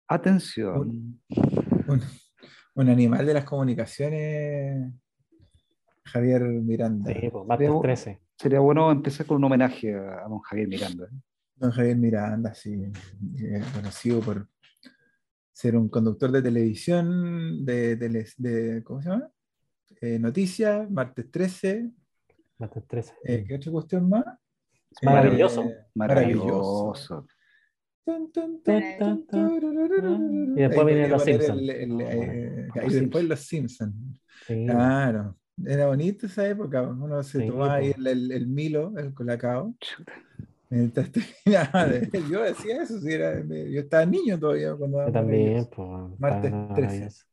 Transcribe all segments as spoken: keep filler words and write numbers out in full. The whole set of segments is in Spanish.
Atención. Un, un, un animal de las comunicaciones, Javier Sí, Miranda. pues, Sería, martes bu- trece. sería bueno empezar con un homenaje a, a don Javier Miranda. ¿Eh? Don Javier Miranda, sí, eh, conocido por ser un conductor de televisión, de, tele- de ¿cómo se llama? Eh, noticias, martes trece. Martes trece. Eh, Mm. ¿qué otra cuestión más? Es Eh, maravilloso. maravilloso. Maravilloso. Tun, tun, Ta, tun, ta, tun, ta, ta. Y tururururururu. Ahí después vienen podría los poner Simpsons. el, el, No, bueno. eh, Con y los después Simpsons. los Simpsons. Sí, po. Claro, era bonito esa época. Uno se Sí, tomaba ahí po. el, el, el Milo, el Colacao. Chuta. Mientras terminaba de ver. Yo decía eso, sí, era, yo estaba niño todavía cuando Yo daban también, maravilloso. pues, está Martes trece. maravilloso.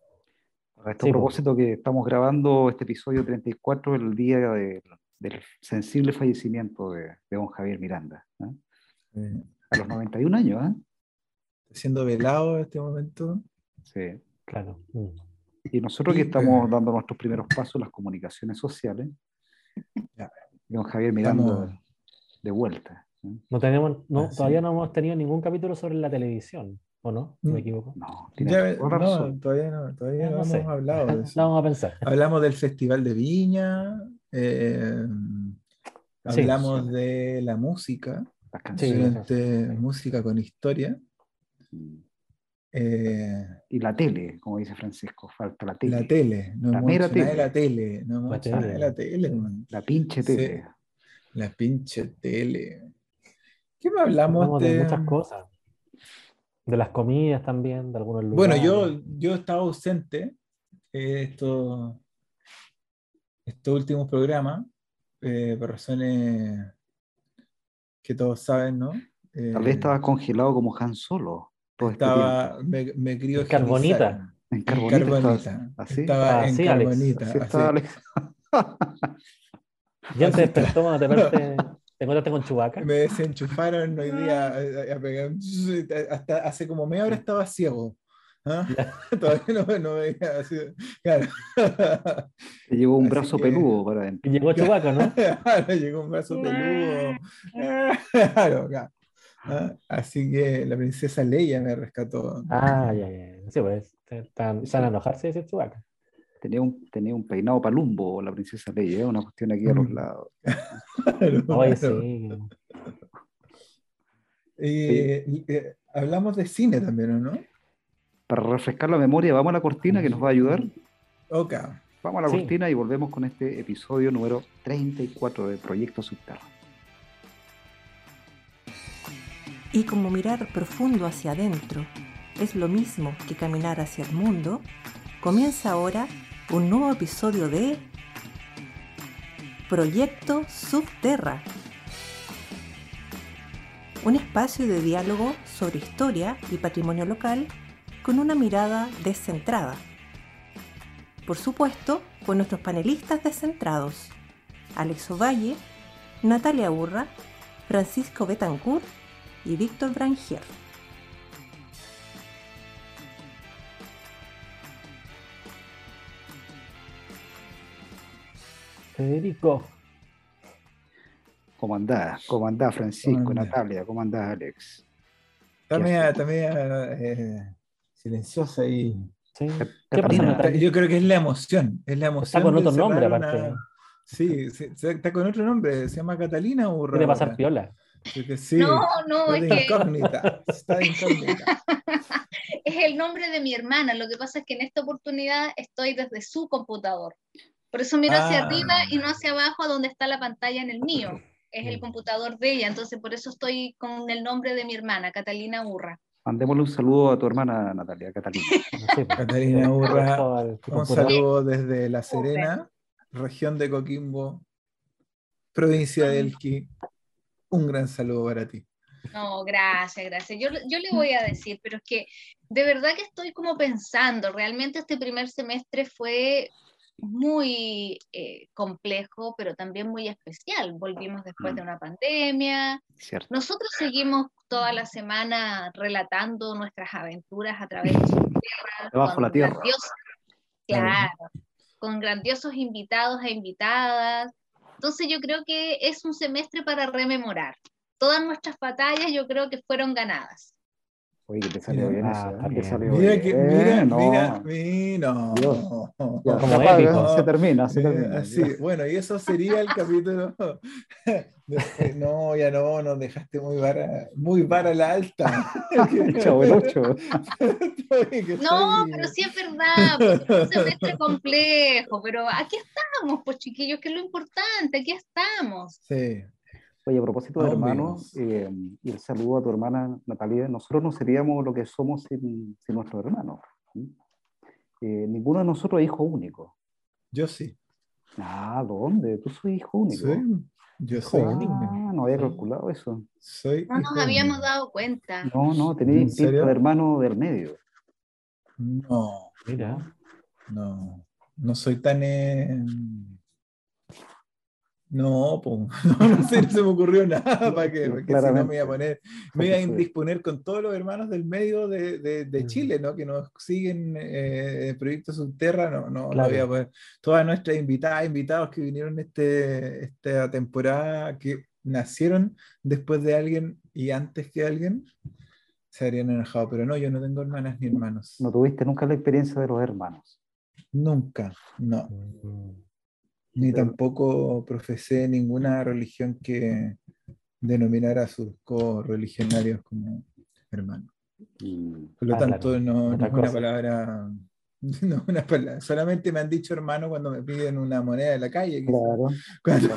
A este Sí, pues. propósito que estamos grabando este episodio treinta y cuatro, el día de- del sensible fallecimiento de, de don Javier Miranda. ¿Eh? Eh, A los noventa y un años, ¿eh? Está siendo velado en este momento. Sí. Claro. Mm. Y nosotros que Y estamos eh, dando nuestros primeros pasos en las comunicaciones sociales, ya, y don Javier estamos. Miranda de vuelta. ¿Eh? No tenemos, no, Así. todavía no hemos tenido ningún capítulo sobre la televisión, ¿o no? ¿Me Mm, equivoco? No, tiene Ya, toda la no, razón. todavía no, todavía Eh, no no hemos sé. hablado de La eso. vamos a pensar. Hablamos del Festival de Viña, eh, Sí, Las hablamos canciones, de la música, las sí, la canciones. canción. diferente Sí. música con historia, Mm. eh, Y la tele, como dice Francisco, falta la la tele. tele, no La hemos mera hecho nada de la tele, tele, no hemos La hecho nada de la tele. tele, Sí. man. la pinche Sí, tele. la pinche tele. ¿Qué me hablamos Hablamos de de...? muchas cosas. De las comidas también, de algunos Bueno, lugares. yo, yo estaba ausente eh, estos, estos últimos programas, eh, por razones que todos saben, ¿no? Tal vez Eh, estaba congelado como Han Solo todo este tiempo. estaba, me, me En Carbonita. criogenizaron En en Carbonita estaba carbonita, así. estaba Estaba en así, Alex. carbonita, Así estaba así, Alex. ¿Quién te así despertó estaba. cuando te despertaste? ¿Te encontraste con Chewbacca? Me desenchufaron hoy día a- a- a pegar- hasta hace como media hora estaba ciego. ¿Ah? Ya. Todavía no, no veía así, claro. Te llevó un Así brazo que peludo para Y adentro. llegó Chewbacca, ¿no? claro, llegó un brazo peludo. Claro, claro. ¿Ah? Así que la princesa Leia me rescató. Ah, ya, ya. Sí, pues. Están, Sí, están a sí. enojarse de ese Chewbacca. Tenía un, tenía un peinado palumbo la princesa Leia, ¿eh? Una cuestión aquí a los Mm. lados. Claro, Oye, claro. sí. Oye, Y, y, eh, hablamos de cine también, ¿o no? para refrescar la memoria, vamos a la cortina que nos va a ayudar. Ok. Vamos a la Sí. cortina y volvemos con este episodio número treinta y cuatro de Proyecto Subterráneo. Y como mirar profundo hacia adentro es lo mismo que caminar hacia el mundo, comienza ahora un nuevo episodio de Proyecto Subterra, un espacio de diálogo sobre historia y patrimonio local con una mirada descentrada. Por supuesto, con nuestros panelistas descentrados, Alex Ovalle, Natalia Urra, Francisco Betancourt y Víctor Brangier. Federico. ¿Cómo andás? ¿Cómo andás, Francisco, Anda. Natalia? ¿Cómo andás, Alex? ¿Qué También, hacemos? también eh, silenciosa y Sí. ¿Está ¿Qué pasa, Catalina? Ta- Natalia? yo creo que es la emoción, es la Está emoción con de otro nombre encerrar aparte. una. Sí, sí, sí, está con otro nombre, se llama Catalina Urra Quiere pasar ahora. piola. Así que No, sí, no, está es de que incógnita, está de incógnita. es el nombre de mi hermana. Lo que pasa es que en esta oportunidad estoy desde su computador. Por eso miro hacia arriba Ah, y no hacia abajo, a donde está la pantalla en el mío. Es el Mm. computador de ella, entonces por eso estoy con el nombre de mi hermana, Catalina Urra. Mandémosle un saludo a tu hermana, Natalia, Catalina. Sí, pues. Catalina Un Urra, beso al tu un computador. saludo desde La Serena, región de Coquimbo, provincia de Elqui. Un gran saludo para ti. No, gracias, gracias. Yo, yo le voy a decir, pero es que de verdad que estoy como pensando, realmente este primer semestre fue muy eh, complejo, pero también muy especial. Volvimos después de una pandemia. ¿Cierto? Nosotros seguimos toda la semana relatando nuestras aventuras a través de Subterra, Debajo con la tierra. grandiosos, Claro. claro, con grandiosos invitados e invitadas. Entonces yo creo que es un semestre para rememorar. Todas nuestras batallas yo creo que fueron ganadas. Oye, que te salió Mira. bien Ah, eso, está ¿eh? Te bien. salió Mira que, bien, mira, no. mira, mira, no. Dios. Ya, Como se apaga, épico. se termina, se Mira, termina. así, bueno, y eso sería el capítulo. Después, no, ya no, nos dejaste muy vara, muy vara la alta. Chavo el ocho. Estoy- que No, estoy- pero sí es verdad, pues, es un semestre complejo, pero aquí estamos, pues chiquillos, que es lo importante, aquí estamos. Sí, Oye, a propósito de aún hermanos, vivos. eh, y el saludo a tu hermana Natalia, nosotros no seríamos lo que somos sin, sin nuestros hermanos. ¿Sí? Eh, ninguno de nosotros es hijo único. Yo sí, Ah, ¿dónde? Tú soy hijo único. soy, yo Hijo soy, único. Ah, no había Sí. calculado eso. soy No hijo nos habíamos único. dado cuenta. No, no, tenía ¿En instinto serio? de hermano del medio. No, Mira. no, no soy tan... eh, No, pues, no, no sé, no se me ocurrió nada para que, porque si no me iba a poner, me iba a indisponer con todos los hermanos del medio de, de, de Chile, ¿no? Que nos siguen eh, en Proyecto Subterra, no, no, Claro. no iba a poder. Todas nuestras invitadas, invitados que vinieron este, esta temporada, que nacieron después de alguien y antes que alguien, se habrían enojado, pero no, yo no tengo hermanas ni hermanos. No tuviste nunca la experiencia de los hermanos. Nunca, no. Mm. Ni tampoco profesé ninguna religión que denominara a sus correligionarios como hermanos. Mm, Por lo Ah, tanto, claro, no, no otra es una cosa. palabra, no es una palabra. Solamente me han dicho hermano cuando me piden una moneda de la calle. quizás. claro. Cuando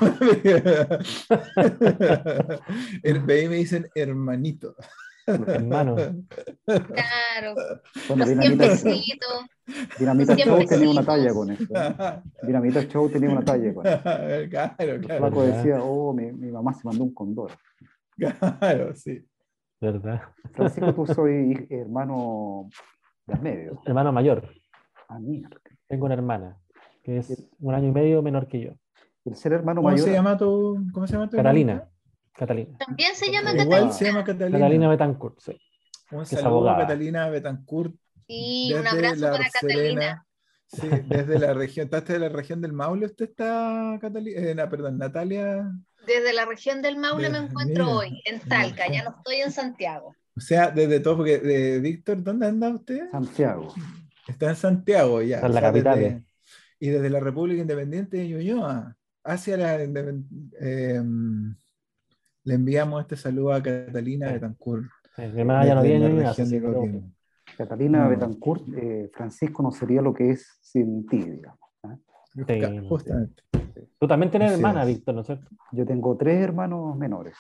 Her- ahí me dicen hermanito. Hermano. Claro, Bueno, los Dinamita, siemprecitos, Dinamita los Show tenía una siemprecitos. talla con eso. ¿eh? Dinamita Show tenía una talla con eso. Claro, El claro, flaco ¿Verdad? decía, oh, mi, mi mamá se mandó un condor. claro, sí. ¿Verdad? Francisco, tú soy hermano del medio. Hermano mayor. Ah, mierda. Tengo una hermana que es un año y medio menor que yo. El ser hermano ¿Cómo mayor. se llama tu, cómo se llama tu Catalina. hermanita? Catalina. También se llama Igual Catalina. se llama Catalina. Catalina Betancourt, sí. Un es saludo a abogada. Catalina Betancourt Sí, un desde abrazo la para Catalina. Serena. Sí, desde la región. ¿Estás de la región del Maule? ¿Usted está, Catalina? Eh, no, perdón, Natalia. Desde la región del Maule me De- encuentro mira, hoy, en Talca, ya no estoy en Santiago. O sea, desde todo, porque de Víctor, ¿dónde anda usted? Santiago. Está en Santiago ya. Está en o la sea, capital. desde- y desde la República Independiente de Ñuñoa hacia la independ- eh, le enviamos este saludo a Catalina Sí. Betancourt. Sí, mi hermana ya no Desde viene la ni nace, región así de que todo Coquimbo. bien. Catalina No. Betancourt, eh, Francisco no sería lo que es sin ti, digamos. ¿eh? Ca- Justamente. Tú también tienes Así hermana, es. Víctor, ¿no es cierto? Yo tengo tres hermanos menores.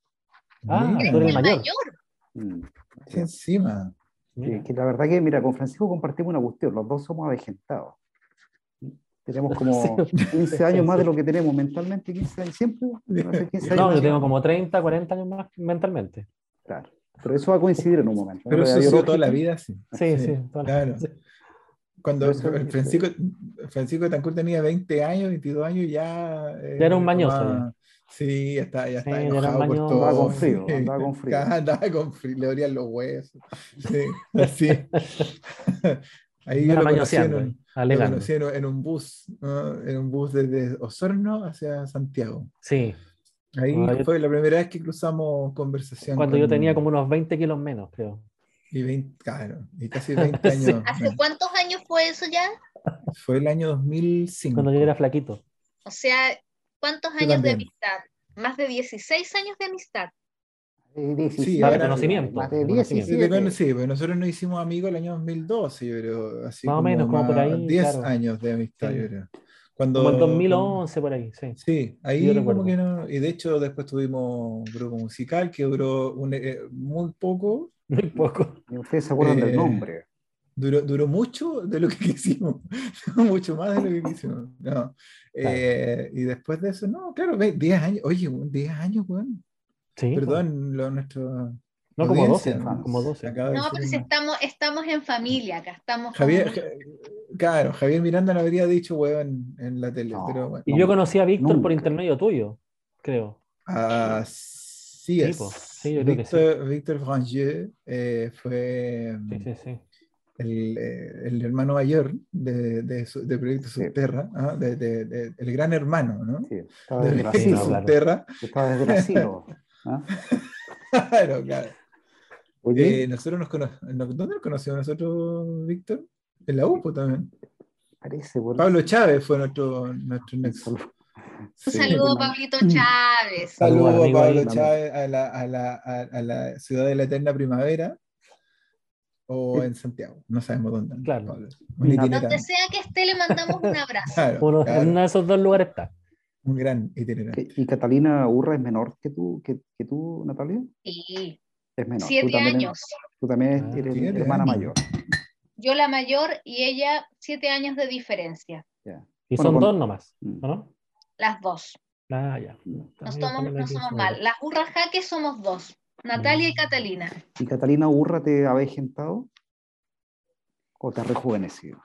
Ah, Mira, tú eres El el mayor. mayor. Mm, sí, encima. Mira. Que, que la verdad que, mira, con Francisco compartimos una cuestión, los dos somos avejentados. Tenemos como Sí. quince años más de lo que tenemos mentalmente, quince años, siempre. hace quince años No, yo más. tengo como treinta, cuarenta años más mentalmente. Claro, pero eso va a coincidir en un momento. ¿no? Pero La eso ha edad sido toda la biológica, vida, sí. Sí, sí. toda la- Claro. sí. Cuando Por eso, Francisco, Francisco Betancourt tenía veinte años, veintidós años, ya. eh, Ya era un mañoso, tomaba- Sí, ya está, ya Sí, está ya era un enojado por mañoso. todo. Andaba con frío, sí. andaba con frío. Andaba con frío, le dolían los huesos. Sí, así. Ahí yo Andaba lo conocí en mañoseando, un, lo alegando. conocí en, en un bus, ¿no? En un bus desde Osorno hacia Santiago. Sí, Ahí Cuando yo- fue la primera vez que cruzamos conversación. cuando con- yo tenía como unos veinte kilos menos, creo. Y veinte, claro, y casi veinte Sí. años. ¿Hace cuántos años fue eso ya? Fue el año dos mil cinco. Cuando yo era flaquito. O sea, ¿cuántos Yo años de también. amistad? Más de dieciséis años de amistad. Eh, diecisiete, Sí, Para ahora- reconocimiento. más de reconocimiento. Desde cuando- diecisiete. sí, pues nosotros nos hicimos amigos el año dos mil doce, yo creo, así Más o como, menos, como por más- ahí, diez claro. años de amistad, Sí. yo creo. Cuando, Como el dos cuando- mil once, por ahí, sí. sí, ahí Yo como recuerdo. que no, y de hecho después tuvimos grupo musical que duró un- eh, muy poco, Muy poco. Y ustedes se acuerdan del Eh, nombre. duró, duró mucho de lo que quisimos, mucho más de lo que quisimos. No. Eh, y después de eso, no, claro, ve, diez años, oye, weón, diez años, weón. Sí, pues. Perdón, lo, nuestro. No, como audiencia, doce, ¿no? como doce. Acaba de No, decir pero si una- estamos, estamos en familia acá, estamos Javier, como- Ja- claro, Javier Miranda lo habría dicho, weón, en la tele, No. pero bueno. Y yo conocí a Víctor por Nunca. intermedio tuyo, creo. Así Sí, es. po. Sí, yo creo que sí. Víctor, Víctor Frangier eh, fue Sí, sí, sí. el, eh, el hermano mayor de, de, su- de Proyecto Sí. Subterra, ¿ah? de, de- de- el gran hermano, ¿no? Sí, estaba De desde el Proyecto Sí, no, asilo. claro. Subterra. Estaba desde el asilo. ¿ah? Claro, claro. Oye, Eh, nosotros nos conocimos, ¿dónde nos conocimos nosotros, Víctor? En la U P O también. parece, por Pablo Chávez fue nuestro, nuestro un nexo. saludo. Un Sí. saludo a una- Pablito Chávez. Saludos al Saludos a amigo Pablo ahí. Chávez a la, a, la, a, a la ciudad de la eterna primavera o en Santiago. No sabemos dónde anda Claro. Pablo. Y Un Nat- Donde itinerante. sea que esté, le mandamos un abrazo. Claro, Uno, en claro. uno de esos dos lugares está. Un gran itinerante. ¿Y Catalina Urra es menor que tú, que, que tú, Natalia? Sí, Es menor. Tú siete también, eres- años. tú también Ah, eres siete hermana años. mayor. Yo la mayor y ella siete años de diferencia. Ya. Y Bueno, son con- dos nomás, Mm. ¿o no? Las dos. Ah, ya. No También- somos, también no aquí somos somos mal. dos. Las burras jaques somos dos. Natalia y Mm. Catalina. ¿Y Catalina Urra te ha avejentado o te ha rejuvenecido?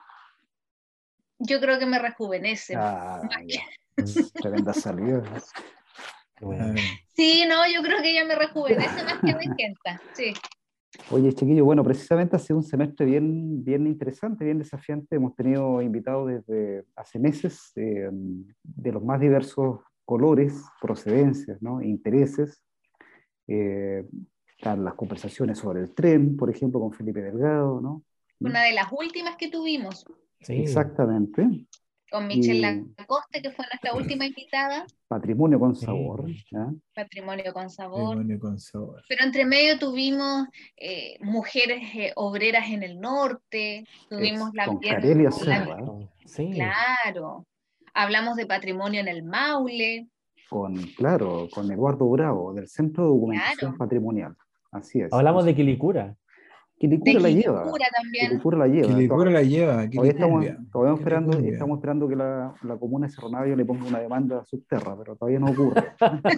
Yo creo que me rejuvenece. Ah, ya. Mm, Tremenda salida. qué bueno. Ah, Sí, no, yo creo que ella me rejuvenece más que me encanta. Sí. Oye, chiquillo, bueno, precisamente ha sido un semestre bien, bien interesante, bien desafiante. Hemos tenido invitados desde hace meses eh, de los más diversos colores, procedencias, ¿no? Intereses. Eh, están las conversaciones sobre el tren, por ejemplo, con Felipe Delgado, ¿no? Una de las últimas que tuvimos Sí. Exactamente. con Michelle Y Lacoste, que fue nuestra última invitada. patrimonio con Sí. sabor. ¿ya? Patrimonio con sabor. demonio con sabor. Pero entre medio tuvimos eh, mujeres eh, obreras en el norte, tuvimos Es, la con bien- Carelia la- Serra, Sí. claro, hablamos de patrimonio en el Maule, con, claro, con Eduardo Bravo, del Centro de Documentación Claro. Patrimonial. Así es. Hablamos de Quilicura. de Quilicura la lleva. Quilicura también. Quilicura la lleva. Quilicura la lleva, Todavía estamos, Quilicumbia. todavía esperando, Quilicumbia. estamos esperando que la, la comuna de Cerro Navia le ponga una demanda a Subterra, pero todavía no ocurre.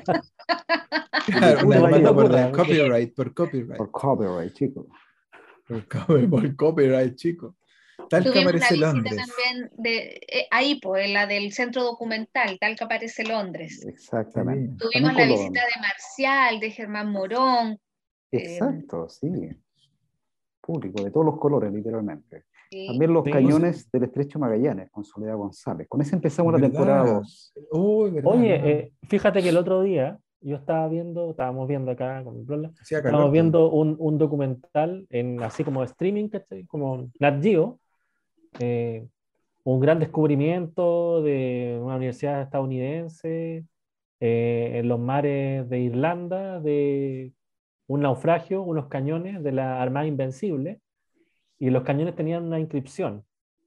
Claro, Quilicuta una la demanda lleva. por ocurra, el copyright, por copyright. Por copyright, chicos. Por, copy- por copyright, chico. Talca Tuvimos una parece visita Londres. también de eh, ahí, pues, la del centro documental, Talca parece Londres. Exactamente. Sí. Tuvimos También la Colón. visita de Marcial, de Germán Morón. eh, Exacto, sí. Público, de todos los colores, literalmente. sí. También los Sí. cañones del Estrecho Magallanes, con Soledad González. Con ese empezamos la ¿Verdad? temporada dos. Uy, verdad, Oye, verdad. eh, fíjate que el otro día yo estaba viendo, estábamos viendo acá con mi prola, Hacía calor, estábamos pues. viendo un, un documental en así como streaming, ¿cachai? Como Nat Geo, eh, un gran descubrimiento de una universidad estadounidense eh, en los mares de Irlanda, de un naufragio, unos cañones de la Armada Invencible, y los cañones tenían una inscripción.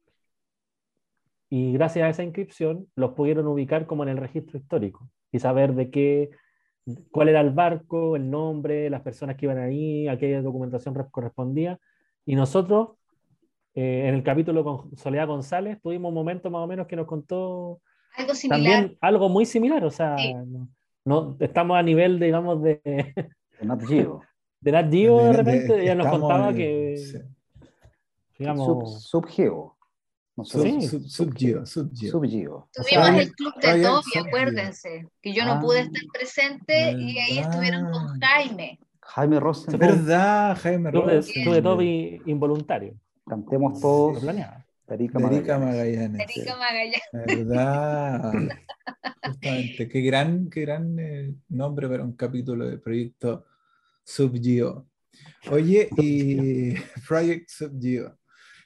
Y gracias a esa inscripción los pudieron ubicar como en el registro histórico y saber de qué, cuál era el barco, el nombre, las personas que iban ahí, a qué documentación correspondía. Y nosotros, eh, en el capítulo con Soledad González, tuvimos un momento más o menos que nos contó Algo similar. también algo muy similar. O sea, Sí. no, no- estamos a nivel, digamos, de, De Nat Geo. de Nat Geo de De- repente. de- Ella nos estamos contaba en- que, sí. Sub, digamos, subgeo. No sé, Sub, Sí. sub, subgeo, subgeo. Subgeo. o sea, Tuvimos Royal- el club de Royal Toby, Subgeo. acuérdense, que yo no Ah. pude estar presente y ahí estuvieron con ¿Verdad? Jaime. Jaime Rosen. ¿Verdad, Jaime club de, Rosen? club de Toby involuntario. Cantemos Lo todos. planeaba. de Erika De Erika Magallanes. Magallanes. Erika Magallanes. ¿Verdad? Justamente. Qué gran, qué gran eh, nombre para un capítulo de Proyecto Subgeo. Oye, y Project Subgeo.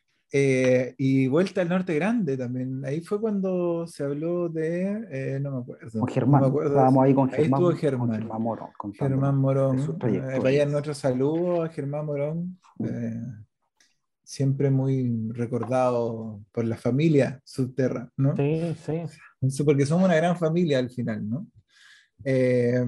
Eh, y Vuelta al Norte Grande también. Ahí fue cuando se habló de. eh, no me acuerdo. Con Germán. No me acuerdo. Estábamos ahí con Ahí Germán. estuvo Con Germán. Germán Morón. contándonos Germán de Morón. su Eh, trayectoria. vaya nuestro saludo a Germán Morón. eh, siempre muy recordado por la familia Subterra, ¿no? Sí, sí. Eso porque somos una gran familia al final, ¿no? Eh,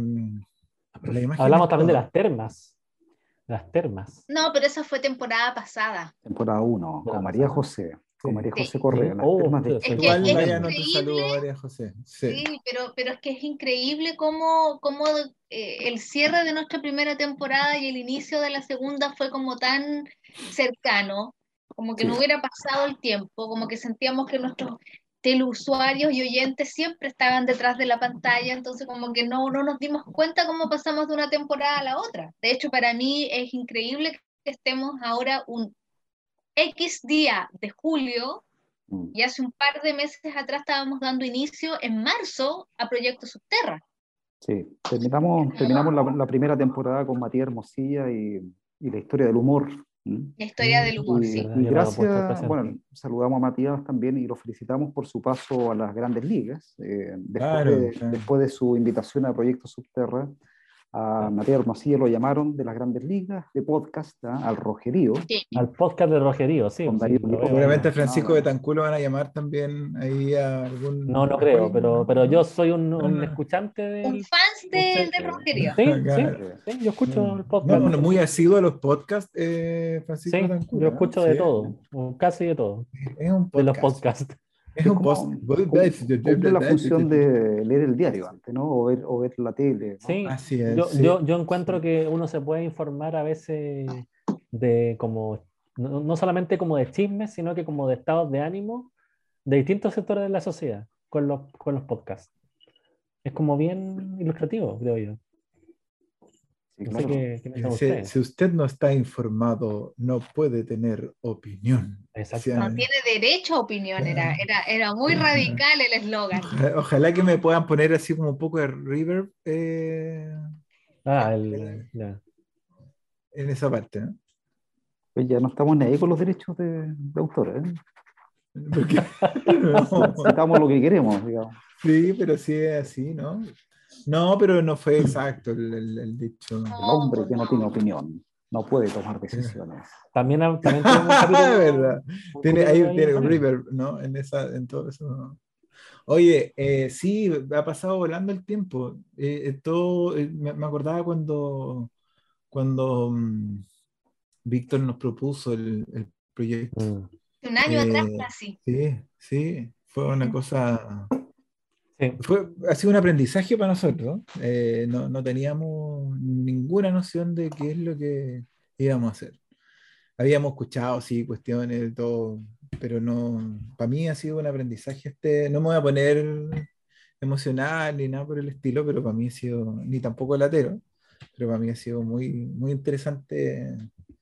la imagen Hablamos es también de todo. las termas. Las termas. No, pero esa fue temporada pasada. Temporada uno, De la con María pasada. José. Con Sí. María Sí. José Correa. Sí. Las Oh, termas de sí, soy Chile. Igual es vaya increíble. nuestro saludo a María José. Sí. Sí, pero, pero es que es increíble cómo, cómo eh, el cierre de nuestra primera temporada y el inicio de la segunda fue como tan cercano, como que Sí. no hubiera pasado el tiempo, como que sentíamos que nuestros teleusuarios y oyentes siempre estaban detrás de la pantalla, entonces como que no, no nos dimos cuenta cómo pasamos de una temporada a la otra. De hecho, para mí es increíble que estemos ahora un X día de julio. Mm. Y hace un par de meses atrás estábamos dando inicio en marzo a Proyecto Subterra. Sí, terminamos, terminamos la, la primera temporada con Matías Hermosilla y, y la historia del humor. ¿Mm? La historia del humor, Y, sí. Verdad, y yo no lo he puesto gracias, presente. bueno, saludamos a Matías también y lo felicitamos por su paso a las grandes ligas. Eh, después, Claro, de, claro. después de su invitación a Proyecto Subterra, a Matías Hermosillo lo llamaron de las grandes ligas de podcast, ¿ah? Al Rogerío, Sí. Al podcast de Rogerío, sí, con sí, Darío lo veo ahí. Seguramente a López. Francisco No, Betancur lo van a llamar también ahí a algún... No, no creo, pero, pero yo soy un, No, un no. escuchante Un del... fans del de Rogerio. Sí, sí, Claro. sí, yo escucho el No, podcast. no, muy asiduo a los podcasts, eh, Francisco Sí, Betancur, yo ¿eh? escucho Sí, de todo, o casi de todo, es un de los podcast. podcasts. Es es un como, post. cum- cumple la función de leer el diario antes, ¿no? O ver, o ver la tele, ¿no? Sí, Así es, yo, sí. yo, yo encuentro que uno se puede informar a veces de como, no, no solamente como de chismes, sino que como de estados de ánimo de distintos sectores de la sociedad con los, con los podcasts. Es como bien ilustrativo, creo yo. Sí, No sé claro. qué, qué piensan Si, ustedes. si usted no está informado, no puede tener opinión. Exactamente. No tiene derecho a opinión, era, era, era muy radical el eslogan. Ojalá, ojalá que me puedan poner así como un poco de reverb eh, Ah, el, ya. en esa parte, ¿no? Pues ya no estamos ni ahí con los derechos de, de autor, ¿eh? Porque, no. Citamos lo que queremos, digamos. Sí, pero sí es así, ¿no? No, pero no fue exacto el, el- el dicho. El No, hombre pues que no no. tiene opinión no puede tomar decisiones. También, ha- también tuvimos un capítulo, ¿Verdad? un Tiene, capítulo ahí ahí tiene un también. reverb, ¿no? En, esa, en todo eso. ¿No? Oye, eh, sí, ha pasado volando el tiempo. Eh, eh, todo, eh, me, me acordaba cuando, cuando mm, Víctor nos propuso el, el proyecto. Mm, Un año atrás Eh, casi. sí, sí, fue una cosa, sí. fue, ha sido un aprendizaje para nosotros. Eh, no, no teníamos ninguna noción de qué es lo que íbamos a hacer. Habíamos escuchado, sí, cuestiones, de todo, pero no, para mí ha sido un aprendizaje este, no me voy a poner emocional ni nada por el estilo, pero para mí ha sido, ni tampoco latero, pero para mí ha sido muy, muy interesante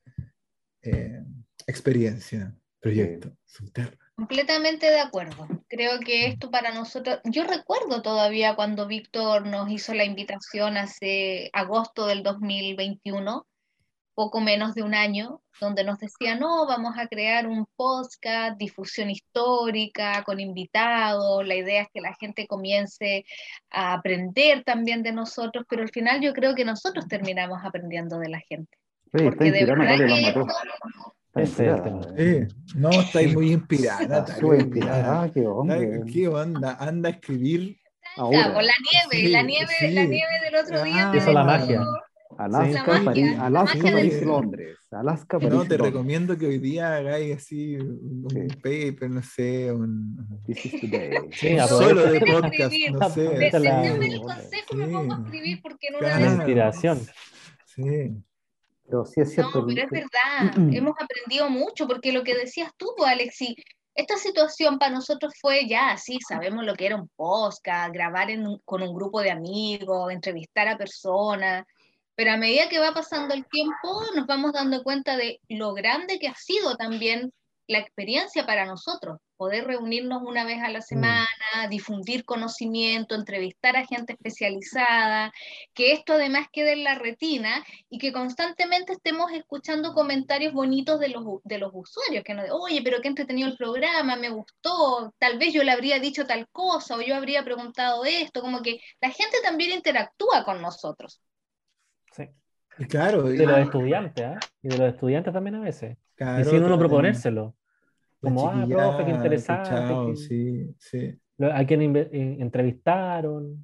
eh, experiencia, Eh, proyecto, Subterra. Completamente de acuerdo. Creo que esto para nosotros, yo recuerdo todavía cuando Víctor nos hizo la invitación hace agosto del dos mil veintiuno, poco menos de un año, donde nos decía, no, vamos a crear un podcast, difusión histórica, con invitados, la idea es que la gente comience a aprender también de nosotros, pero al final yo creo que nosotros terminamos aprendiendo de la gente, Oye, está porque de inspirada verdad Natalia, las que mató. esto, Está Ese es el inspirada. tema. eh. Sí, no, estáis muy inspirada, Está Natalia, súper hoy día. inspirada, qué hombre. ¿Qué onda? Anda a escribir. venga, por Ahora, la nieve, la Sí, nieve, la sí. nieve del otro día me Hizo la Ah, despertó, magia. la Alaska, Sí. París, magia, la Alaska, magia del París y Sí. Londres. Alaska, No, París y te Londres. recomiendo que hoy día hagáis así un, un Sí. paper, no sé, un, This is the day. Sí, un No, solo de déjame podcast, escribir. no sé. De- Aprovecha la, Denme Sí, el consejo, me pongo a sí, escribir porque en una la de esas... claro, inspiración. sí. Pero sí es No, cierto. pero el- es verdad, hemos aprendido mucho porque lo que decías tú, pues, Alexi, esta situación para nosotros fue ya, sí, sabemos lo que era un podcast, grabar en un- con un grupo de amigos, entrevistar a personas, pero a medida que va pasando el tiempo nos vamos dando cuenta de lo grande que ha sido también la experiencia para nosotros, poder reunirnos una vez a la semana, difundir conocimiento, entrevistar a gente especializada, que esto además quede en la retina y que constantemente estemos escuchando comentarios bonitos de los, de los usuarios, que nos dicen, oye, pero qué entretenido el programa, me gustó, tal vez yo le habría dicho tal cosa o yo habría preguntado esto, como que la gente también interactúa con nosotros. Sí. Y claro, De los y, estudiantes, ¿ah? Y de los estudiantes también a veces. Y claro, sin uno toda la, proponérselo. la Como, ah, profe, qué chiquillada, he interesante, escuchado, que, sí, sí. lo- a quien inve- eh, entrevistaron.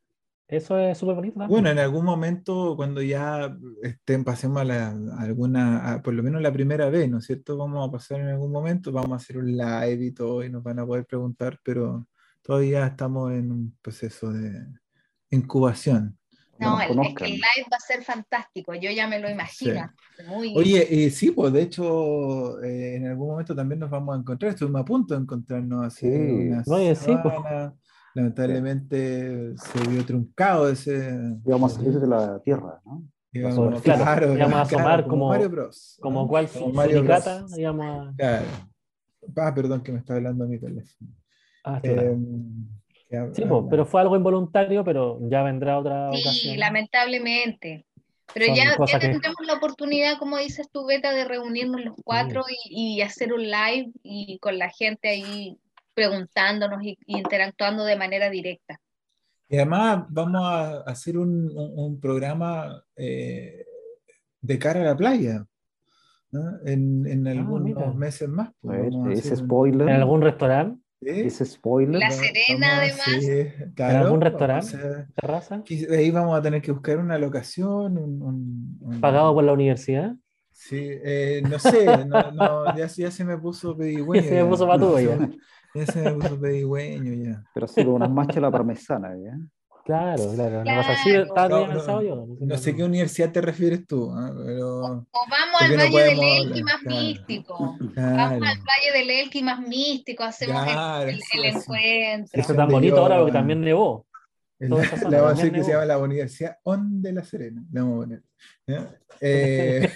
Eso es súper bonito Bueno, también. en algún momento, cuando ya estén, pasemos a, la, a alguna, a por lo menos la primera vez, ¿no es cierto? Vamos a pasar en algún momento, vamos a hacer un live y todo, y nos van a poder preguntar, pero todavía estamos en un proceso de incubación. Que No, nos el, es que el conozcan. live va a ser fantástico, yo ya me lo Sí. imagino. Muy... Oye, eh, sí, pues de hecho, eh, en algún momento también nos vamos a encontrar. Estuvimos a punto de encontrarnos hace Sí, unas No, y sí, pues, semanas. Lamentablemente se vio truncado ese. íbamos a ujú. salir de la Tierra, ¿no? La Por- Íbamos, claro, claro, íbamos a claro, asomar como Mario como, Bros. como ¿No? cual Como su- Mario Bros. suricata, íbamos a... Claro. Ah, perdón que me está hablando mi teléfono. Ah, Eh, claro. que hab- Sí, pues, habla. pero fue algo involuntario, pero ya vendrá otra Sí, ocasión. lamentablemente. Pero Son ya, ya cosas que... tendremos la oportunidad, como dices tú, Beta, de reunirnos los cuatro y, y hacer un live y con la gente ahí preguntándonos y, y interactuando de manera directa. Y además vamos a hacer un, un- un programa eh, de cara a la playa, ¿no? En, en Ah, algunos mira. meses más, A pues ver, vamos a ese hacer un... spoiler, ¿En algún restaurante? ¿sí? ese spoiler, La Va- Serena, Vamos a además, hacer, ¿En algún claro, vamos a restaurante? hacer, ¿Terraza? quiz- ahí vamos a tener que buscar una locación, un, un- ¿Pagado un- por la universidad? sí, eh, no sé, no, no, ya, ya se me puso Y pedigüeño se me puso ya, ya patúo se ya. me, ya se me puso pedigüeño ya. pero sí con unas machas a la parmesana, ¿ya? Claro, claro. Una cosa así claro. estaba No, todavía no, pensado yo. No sé, no no, sé qué no. universidad te refieres tú, ¿ah? Pero O vamos al porque no Valle del podemos Elqui hablar, más claro, místico. Vamos al claro, Valle del Elqui más místico, hacemos el, claro, el- sí, el así. Se hizo encuentro. Sección tan de bonito ahora porque yoga. también nevó. En Toda la, esa le zona vamos a también decir que se llama nevó. la Universidad On de La Serena. Le vamos a poner. ¿Ya? Eh,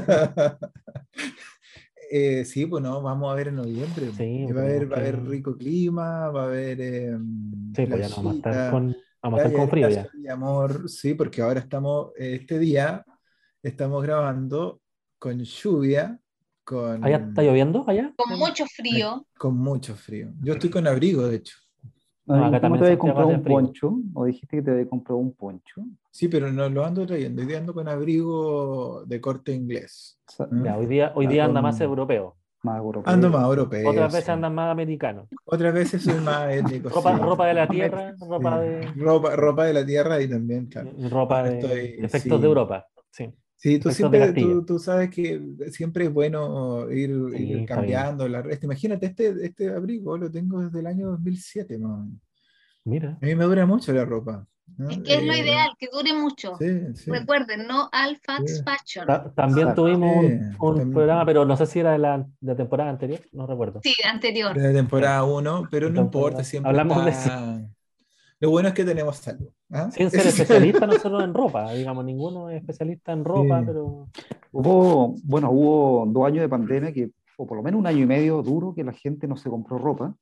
eh, sí, pues no, vamos a ver en noviembre. Sí, Y va a tenemos haber, va a haber que... rico clima, va a haber eh, Sí, pues ya no vamos a estar playita, con, vamos a estar playa, con frío ya. relación y amor. Sí, porque ahora estamos, eh, este día, estamos grabando con lluvia, ¿Allá está con, lloviendo allá? Con En- mucho frío. con mucho frío. Yo estoy con abrigo, de hecho. No, Ah, ¿y acá tú no también te en habías Santiago comprado hace un frío. poncho? ¿O dijiste que te habías comprado un poncho? Sí, pero no lo ando trayendo. Hoy día ando con abrigo de corte inglés. Sa- ¿Mm? Ya, hoy día, hoy Claro, día anda más Con... europeo. más Ando más europeo. europeo, Otras veces sí. andan más americanos. Otras veces soy más étnico, Ropa, sí. ropa de la América. tierra, Sí. ropa de, Ropa, ropa de la tierra y también, claro. y ropa Ahora de estoy, efectos de sí. Europa. Sí, Sí, tú efectos de siempre, Castilla. tú, tú sabes que siempre es bueno ir, Sí, ir está bien. cambiando la resta. Imagínate, este, este abrigo lo tengo desde el año dos mil siete, más o menos. Mira. A mí me dura mucho la ropa, ¿no? Es que es lo Eh, ideal, que dure mucho. sí, sí, Recuerden, no all sí. fats fashion. Ta- también Exacto. tuvimos Sí, un, un programa, también. pero no sé si era de la, de la temporada anterior, no recuerdo. Sí, anterior. De la Sí, temporada uno, pero de no importa, temporada. siempre Hablamos de eso. está. Lo bueno es que tenemos salud. ¿Ah? Sin ser Ese es el- especialistas nosotros en ropa, digamos, ninguno es especialista en ropa, Sí, pero Hubo, bueno, hubo dos años de pandemia que, o por lo menos un año y medio duro, que la gente no se compró ropa,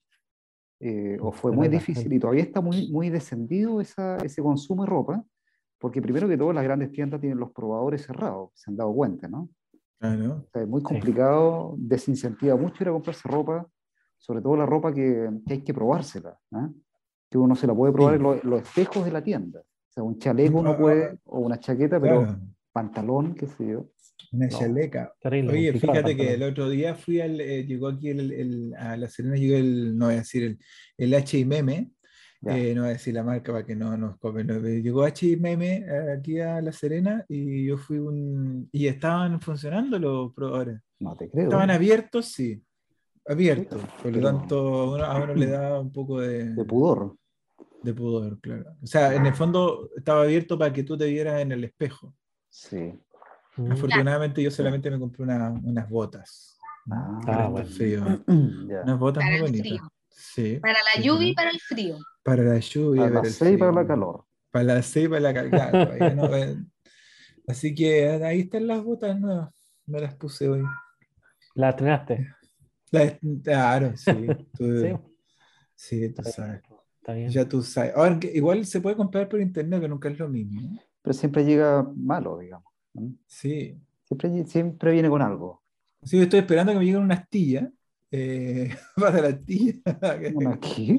eh, o fue es muy verdad. difícil y todavía está muy, muy descendido esa, ese consumo de ropa, porque primero que todo las grandes tiendas tienen los probadores cerrados, se han dado cuenta, ¿no? claro. O sea, es muy Sí. complicado, desincentiva mucho ir a comprarse ropa, sobre todo la ropa que, que hay que probársela, ¿ah? Que uno se la puede probar en Sí. lo- los espejos de la tienda. O sea, un chaleco uno Ah, ah, puede, o una chaqueta, pero claro, pantalón, qué sé yo. una No, chaleca. terrible, Oye, complicado el fíjate que el pantalón. otro día fui al, eh, llegó aquí el, el- a La Serena, llegó el, no voy a decir el, el H y M, Ya. eh, no voy a decir la marca para que no nos comen. No, eh, llegó H y M eh, aquí a La Serena y yo fui un, y estaban funcionando los probadores. No te creo, Estaban abiertos, sí, chuta, abiertos. Por lo pero tanto, a uno, a uno le da un poco de, de pudor. de pudor, claro. O sea, en el fondo estaba abierto para que tú te vieras en el espejo. Sí. Mm. Afortunadamente yo Sí. solamente me compré una- unas botas, ¿no? Ah, Para Ah, estos bueno. fríos. ya. Unas botas Para muy el bonitas. frío. Sí, Para la sí, lluvia y ¿no? para el frío. Para la lluvia, Para ver la el sed y para frío. la calor. Para la sed y para la calor. Todavía no, eh. Así que ahí están las botas nuevas. Me las puse hoy. ¿La estrenaste? Las- claro, sí. Sí, Tú, sí, tú está bien, sabes. está bien. Ya tú sabes. Ahora, que igual se puede comprar por internet, que nunca es lo mismo, ¿no? Pero siempre llega malo, digamos, ¿no? Sí. Siempre, siempre viene con algo. Sí, yo estoy esperando que me lleguen unas astillas. Eh, para la astilla. ¿Una qué?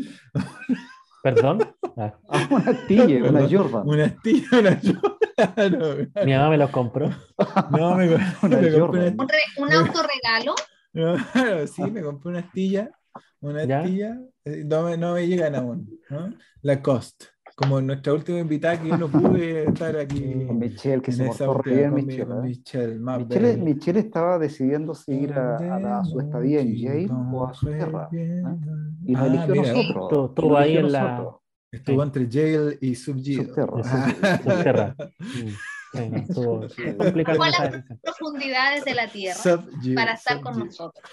¿Perdón? Ah, Ah, una astilla, una Perdón. Jordan. Una astilla, una Jordan. mi mamá me los compró. No, me, Una me compré Jordan. una, Un, re- un me- autorregalo. no, claro, sí, me compré una astilla, una ¿Ya? astilla, eh, no me, no me llegan aún, ¿no? Lacoste, como nuestra última invitada que yo no pude estar aquí Con Michelle, que en se esa portó re última, bien, con, mi, Michelle, con ¿eh? Michelle, más Michelle, belle. Michelle estaba decidiendo si ir a, a- a su estadía en Podemos Yale o a su re tierra, ¿eh? bien. Y nos Ah, eligió a mira, Sí. nosotros. Estuvo, Y nos estuvo ahí eligió a en la nosotros. estuvo sí, entre Yale y Subgido. Subterra. de Sí, sub, sí. subterra. Mm, sí, no, estuvo Sí. complicada Fue con a esa las decisión. profundidades de la tierra Subgeo, para estar con Subgeo. nosotros.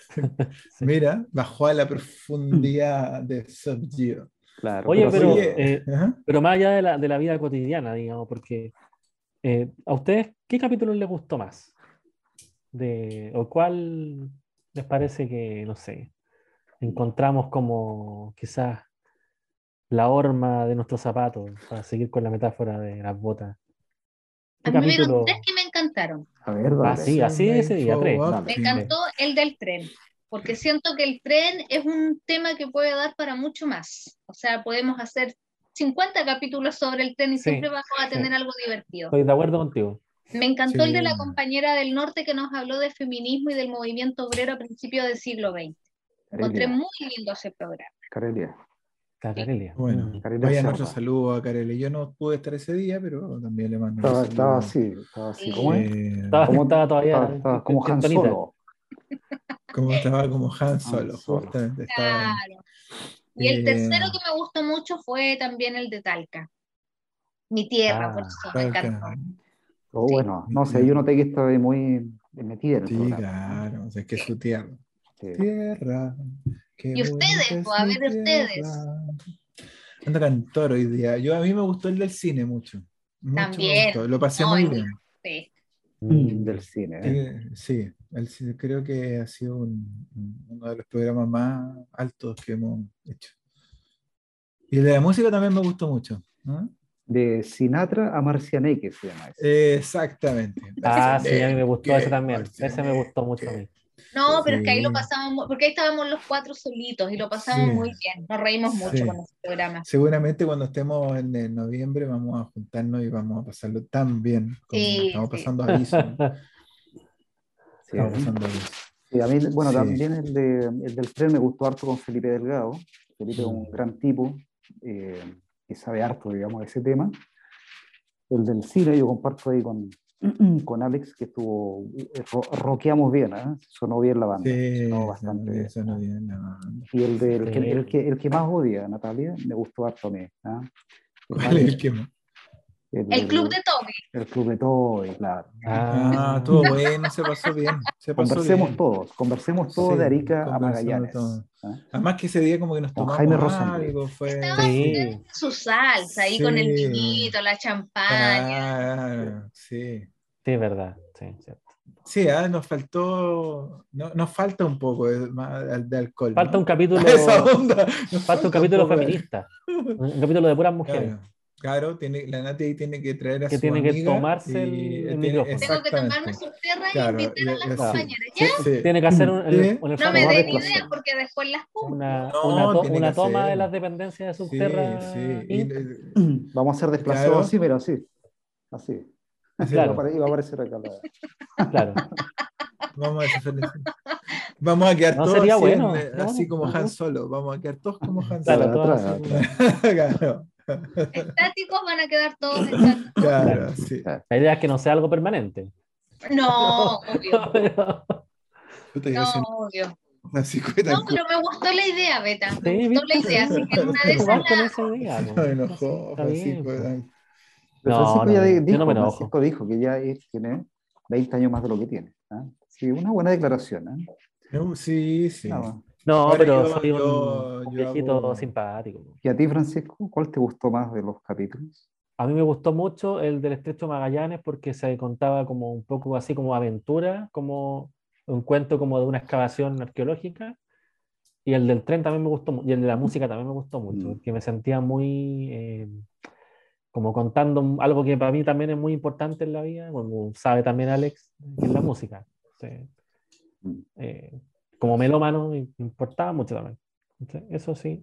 Sí. Mira, bajó a la profundidad de Subgeo. Claro, Oye, pero sí, pero, Oye, eh, ajá. pero más allá de la, de la vida cotidiana, digamos, porque eh, ¿a ustedes qué capítulo les gustó más? De, ¿o cuál les parece que, no sé, encontramos como quizás la horma de nuestros zapatos, para seguir con la metáfora de las botas? ¿Qué A mí hubieron capítulo? tres que me encantaron. A ver, Ah, dale. sí, así ese día, tres. Me Dale. encantó el del tren, porque siento que el tren es un tema que puede dar para mucho más. O sea, podemos hacer cincuenta capítulos sobre el tren y Sí, siempre vamos a sí. tener algo divertido. Estoy de acuerdo contigo. Me encantó el de la Sí. compañera del norte que nos habló de feminismo y del movimiento obrero a principios del siglo veinte. Encontré Carelia. muy lindo ese programa. Carelia. Carelia. Bueno, Mm. Carelia vayan Cerda. otro saludo a Carele. Yo no pude estar ese día, pero también le mando un Estaba, saludo. estaba así, estaba así. Sí. ¿Cómo es? Eh, Estaba, ¿Cómo- estaba todavía estaba- estaba como en Han tonita. Solo. como estaba como Han Solo, Solo. justamente estaba en- Claro. Y el Eh, tercero que me gustó mucho fue también el de Talca. Mi tierra, por Ah, eso me Talca. encantó. Oh, Sí. bueno, no sé, yo noté que estaba muy metida en el Sí, programa. claro, o sea, es que es su tierra. Sí. Tierra, qué ¿Y ustedes? bonita es Pues, a mi ver, ustedes. tierra. Ando cantor hoy día. Yo, a mí me gustó el del cine mucho. Mucho me También. gustó. Lo pasé No, muy el- bien. sí. mm. Del cine. ¿eh? Eh, sí, el cine creo que ha sido un- un- uno de los programas más altos que hemos hecho. Y el de la música también me gustó mucho. ¿No? De Sinatra a Marcianeque se llama ese. Exactamente. Ah, sí, a mí me Marcianeque, gustó ese también. Ese me Marcianeque. gustó mucho a mí. No, pero es que ahí lo Sí. pasábamos, porque ahí estábamos los cuatro solitos y lo pasamos Sí. muy bien. Nos reímos mucho Sí. con ese programa. Seguramente cuando estemos en, en noviembre vamos a juntarnos y vamos a pasarlo tan bien como Sí, estamos sí. pasando aviso. Sí, Estamos ¿eh? pasando aviso. Sí, a mí, bueno, Sí. también el, de, el del tren me gustó harto con Felipe Delgado. Felipe es un Mm. gran tipo eh, que sabe harto, digamos, de ese tema. El del cine yo comparto ahí con, con Alex, que estuvo, eh, ro- rockeamos bien, ¿eh? Sonó bien la banda, Sí, sonó eso bastante no, bien. eso no viene nada. Y el, de, el, que, Sí. el, que, el que más odia, Natalia, me gustó harto a mí. ¿ah? El, ¿Cuál es el que más? el, El club de Toby. el club de Toby, claro. Ah, Ah, estuvo bueno, se pasó bien. Se pasó Conversemos bien. todos, conversemos todos de Sí, Arica a conversando Magallanes. todo. ¿ah? Además que ese día como que nos Con tomamos Jaime Rosenblit. algo, fue Estaban sí. ustedes en su salsa, ahí con el Sí. vinito, la champaña. Ah, sí. sí, es verdad. Sí, cierto. Sí, ah, nos faltó, no, nos falta un poco de, más de alcohol, Falta ¿no? un capítulo, Esa onda. Nos falta un capítulo poco de- feminista. Un capítulo de puras mujeres. Claro, claro, tiene, la Nati ahí tiene que traer a Que su tiene que amiga tomarse el- y el tiene- micrófono. Tengo que tomarme exactamente. su tierra y Claro, invitar a le- las le- compañeras. Sí, ¿Ya? sí. tiene que hacer un, en el- Sí. en el No fondo me Tomar den desplazación. ideas porque después las cumplo. una, No, una, to- tiene una que toma de hacerlo. las dependencias de Sí, Subterra sí. Y, Inc. Vamos a ser desplazados Claro. así, pero así. Así. Así, Va a Claro. apare- va a aparecer acá la. Claro. vamos a hacer eso. Vamos a quedar No, todos sería así, bueno, en- sería así bueno. como Ajá. Han Solo. Vamos a quedar todos como Han Claro, Solo. todas atrás, así. atrás. Claro, Estáticos van a quedar todos estáticos. claro, sí. La idea es que no sea algo permanente. No, obvio. Pero- Puta, yo No, siento obvio. así que No, tan pero me gustó la idea, Beta. Me Sí, gustó la viste, idea. sí, Así que en hay una que de esas jugar con la. esa idea. Se po. me enojó, Está bien, Francisco. po. ay. Pero No, Francisco no, ya me- dijo, yo no me enojo. Francisco dijo que ya es- tiene veinte años más de lo que tiene. ¿ah? Sí, una buena declaración. ¿eh? No, sí, sí. No. No, Ahora pero yo- soy un, yo- un yo viejito hago- simpático. ¿Y a ti, Francisco, cuál te gustó más de los capítulos? A mí me gustó mucho el del Estrecho Magallanes porque se contaba como un poco así como aventura, como un cuento como de una excavación arqueológica. Y el del tren también me gustó, mu- y el de la música también me gustó mucho, Mm. porque me sentía muy eh, como contando un- algo que para mí también es muy importante en la vida, como sabe también Alex, que es la música. Sí. Mm. Eh, como melómano me importaba mucho también. Entonces, eso sí,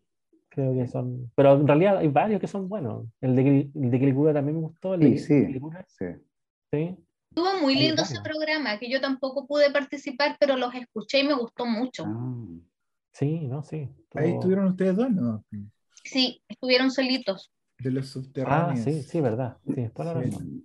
creo que son. Pero en realidad hay varios que son buenos. El de, Gri- el de Quilicura también me gustó. El Sí, de sí, Quilicura, sí. sí. Estuvo muy Hay lindo ese varios. programa, que yo tampoco pude participar, pero los escuché y me gustó mucho. Ah, Sí, no, sí. Ahí Estuvo- estuvieron ustedes dos, ¿no? Sí, estuvieron solitos. De los Ah, subterráneos. sí, sí, verdad. Tienes toda la Sí. razón.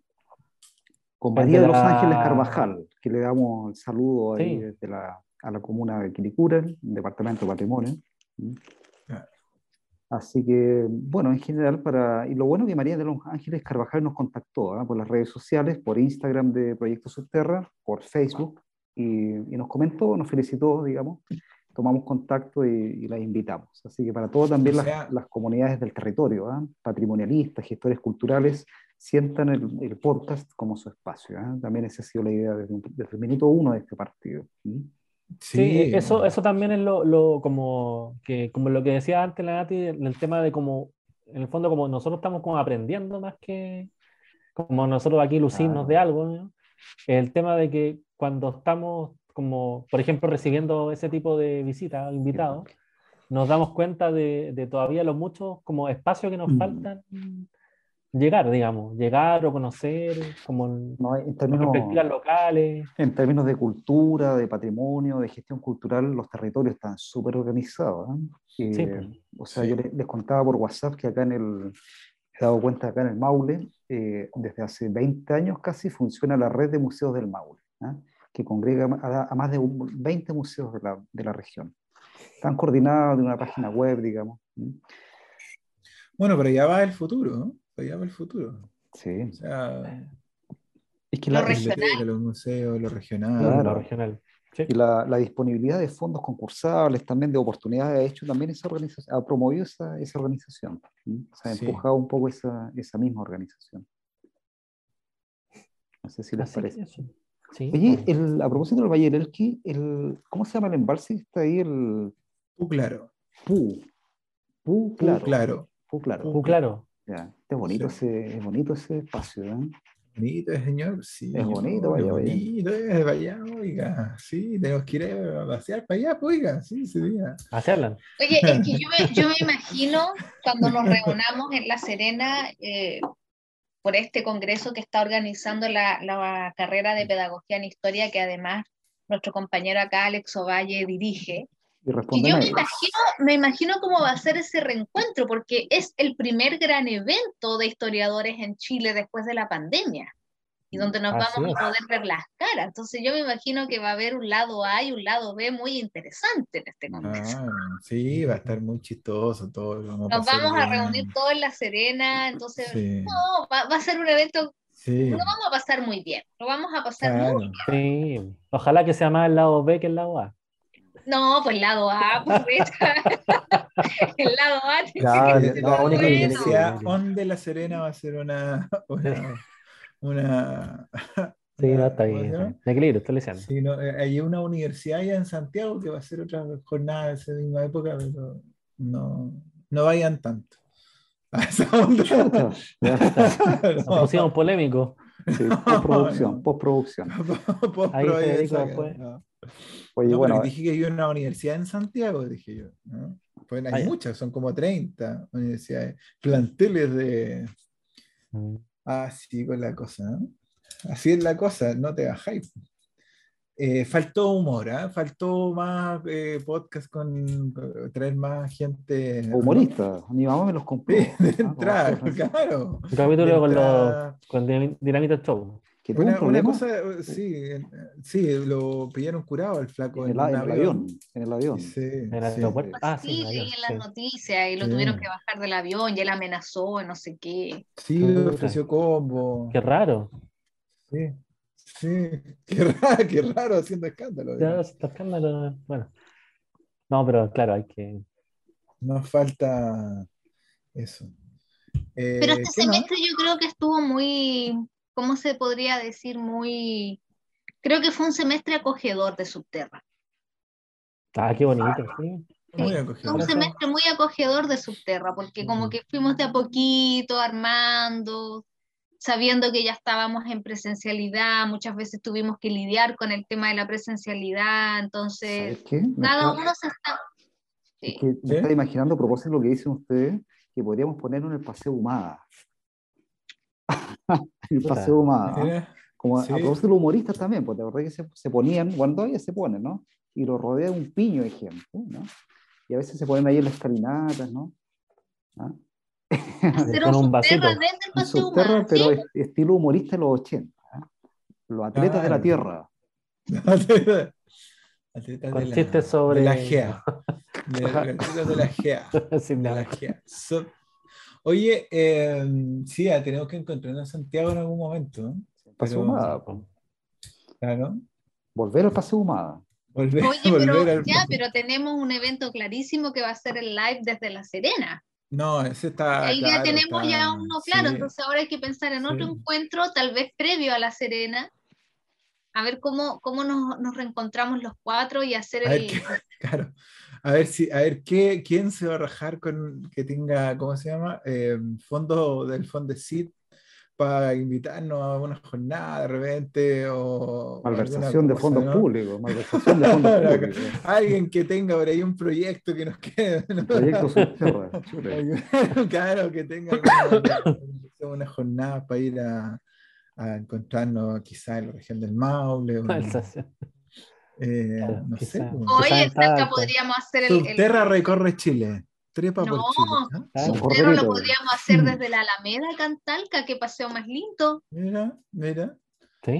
con El María de de Los la- Ángeles Carvajal, que le damos el saludo ahí Sí. desde la, a la comuna de Quilicura, el Departamento de Patrimonio. ¿Mm? Claro. Así que, bueno, en general, para. Y lo bueno que María de Los Ángeles Carvajal nos contactó ¿ah? por las redes sociales, por Instagram de Proyecto Subterra, por Facebook, y, y nos comentó, nos felicitó, digamos. Tomamos contacto y, y la invitamos. Así que para todo también O las, sea- las comunidades del territorio, ¿ah? patrimonialistas, gestores culturales, sientan el, el podcast como su espacio. ¿ah? También esa ha sido la idea desde, un- desde el minuto uno de este partido. ¿Mm? Sí, e- eso, bueno. eso también es lo, lo como que como lo que decía antes la Nati, el, el tema de como, en el fondo como nosotros estamos como aprendiendo más que, como nosotros aquí lucirnos Ah. de algo, ¿no? El tema de que cuando estamos, como por ejemplo, recibiendo ese tipo de visitas, invitados, nos damos cuenta de, de todavía los muchos como espacios que nos Mm. faltan llegar, digamos, llegar o conocer, como en, No, en con términos, perspectivas locales. en términos de cultura, de patrimonio, de gestión cultural, los territorios están súper organizados, ¿eh? Sí, Eh, pues, o sea, Sí. yo les, les contaba por WhatsApp que acá en el, me he dado cuenta acá en el Maule, eh, desde hace veinte años casi funciona la red de museos del Maule, ¿eh? Que congrega a, a más de un- veinte museos de la, de la región. Están coordinados de una página web, digamos. ¿Mm? Bueno, pero allá va el futuro, ¿no? Allá va el futuro. Sí. O sea, Es que Lo la, las es- regional. bibliotecas, los museos, lo regional. mm, lo claro, regional. Sí. y la, la disponibilidad de fondos concursables, también de oportunidades, ha hecho también esa organización, ha promovido esa, esa organización. ¿Mm? Se ha Sí. empujado un poco esa, esa misma organización. No sé si les Así que parece. eso. Sí, Oye, pues. el, a propósito del Valle del Elqui, el, ¿cómo se llama el embalse que está ahí? El Pu claro. Pu, Pu, Pu claro, claro. Pu, claro. Uh, claro. Ya, es bonito, Sí. ese, es bonito ese espacio, ¿eh? Bonito, señor. Sí, Es yo, bonito, qué vaya, vaya. bonito es, vaya, oiga. Sí, tenemos que ir a pasear para allá, pues, oiga. Sí, ese día. Así hablan. Oye, es que yo me, yo me imagino cuando nos reunamos en La Serena eh, por este congreso que está organizando la, la carrera de Pedagogía en Historia, que además nuestro compañero acá, Alex Ovalle, dirige. Y Que responden yo a me ellos. imagino, me imagino cómo va a ser ese reencuentro, porque es el primer gran evento de historiadores en Chile después de la pandemia, y donde nos Así vamos es. a poder ver las caras. Entonces yo me imagino que va a haber un lado A y un lado B muy interesante en este congreso. Ah, sí, va a estar muy chistoso todo, lo vamos a Nos pasar vamos a reunir bien. todos en La Serena, entonces Sí, no, va, va a ser un evento, sí, lo vamos a pasar muy bien, lo vamos a pasar muy claro. bien. Sí. Ojalá que sea más el lado B que el lado A. No, pues el lado A, pues Recha, el lado A tiene Así Ya, que que le- ser No, la no, un muy equilibrio, un bueno. Universidad equilibrio. On de La Serena va a ser una, una, una, Sí, no, una- está ¿cómo se bien, está llama? bien. Un equilibrio, estoy diciendo. Sí, no, eh, hay una universidad allá en Santiago que va a hacer otra jornada de esa misma época, pero no, no vayan tanto a esa onda. chuta, ya, Chuta, nos pusimos No, polémicos. sí, no, postproducción, no. postproducción. Ahí Post-pro, Federico esa- después. no. Oye, No, pero bueno, dije que hay una universidad en Santiago, dije yo, ¿no? Pues hay Ah, ya. muchas, son como treinta universidades, planteles de... Mm. Ah, sí, con la cosa, ¿no? Así es la cosa, no te bajáis. Eh, faltó humor, ¿ah? Faltó más eh, podcast con, con- traer más gente, ¿o no? humoristas, mi mamá me los compró, Sí, de ¿ah? Como decía entrada, Francisco. claro. Un De capítulo con los entrada. con Dinam- Dinamita Show. Que tuvo un Una, una problema cosa, eh, sí, en- sí, lo pillaron curado al flaco en el, en a- un en el avión, avión. en el Y avión. sí, En el sí, aeropuerto. Ah, sí, en Sí, el leí avión. en Sí. las noticias y lo tuvieron que sí. bajar del avión y él amenazó, no sé qué. Sí, Chuta, ofreció combo. qué raro. Sí, sí, qué raro, qué raro haciendo escándalo, Ya, además. este escándalo. Bueno, no, pero claro, hay que. Nos falta eso. Pero Eh, este ¿qué más? semestre yo creo que estuvo muy, ¿cómo se podría decir? Muy, creo que fue un semestre acogedor de Subterra. Ah, qué bonito, sí. Muy Sí, fue un acogedor. Gracias. semestre muy acogedor de Subterra, porque como Mm. que fuimos de a poquito armando, sabiendo que ya estábamos en presencialidad, muchas veces tuvimos que lidiar con el tema de la presencialidad, entonces ¿Sabes qué? Me cada está, uno se está... es Sí. que me ¿Sí? está imaginando, a propósito de lo que dicen ustedes, que podríamos ponerlo en el Paseo Humada. En el Paseo Chuta. Humada, ¿ah? Mira, Como a, a sí, propósito de los humoristas también, porque la verdad que se, se ponían, bueno, todavía se ponen, ¿no? Y lo rodea un piño, ejemplo, ¿no? Y a veces se ponen ahí en las escalinatas, ¿no? ¿Ah? Hacer un Con un Subterra vasito. desde el En Paseo Humada, Subterra, ¿sí? pero es- estilo humorista de los ochenta, ¿ah? Los atletas de la claro. tierra. Atletas de Con la, chistes de la sobre. G E A. De, atletas de la G E A. Sin De nada. la G E A. So- Oye, eh, sí, ah, tenemos que encontrarnos en Santiago en algún momento, ¿no? Paseo Pero, Humada, pues. claro, Volver al Paseo Humada. volver, Oye, pero volver al... ya, pero tenemos un evento clarísimo que va a ser el live desde La Serena. No, ese Y está ahí ya claro, tenemos ya está... uno claro, Sí, entonces ahora hay que pensar en otro sí. encuentro, tal vez previo a La Serena, a ver cómo, cómo nos, nos reencontramos los cuatro y hacer A ver el... qué, claro. A ver si, a ver qué, quién se va a rajar con que tenga, ¿cómo se llama? Eh, fondo del Fondesit para invitarnos a una jornada de repente o Malversación de cosa, fondos ¿no? públicos, malversación de fondos públicos. Alguien que tenga por ahí un proyecto que nos quede, ¿no? El proyecto Subterra, chule. Claro, que tenga alguna, una jornada para ir a, a encontrarnos quizá en la región del Maule. O en, Malversación. eh, Claro, no quizá. sé. Quizá Oye, en Talca Talca. podríamos hacer el, el- Subterra recorre Chile. Trepa No, por Chile. ¿Ah? Claro. Un Subterra lo corderito. podríamos hacer desde la Alameda acá en Talca, que paseo más lindo. Mira, mira. ¿Sí?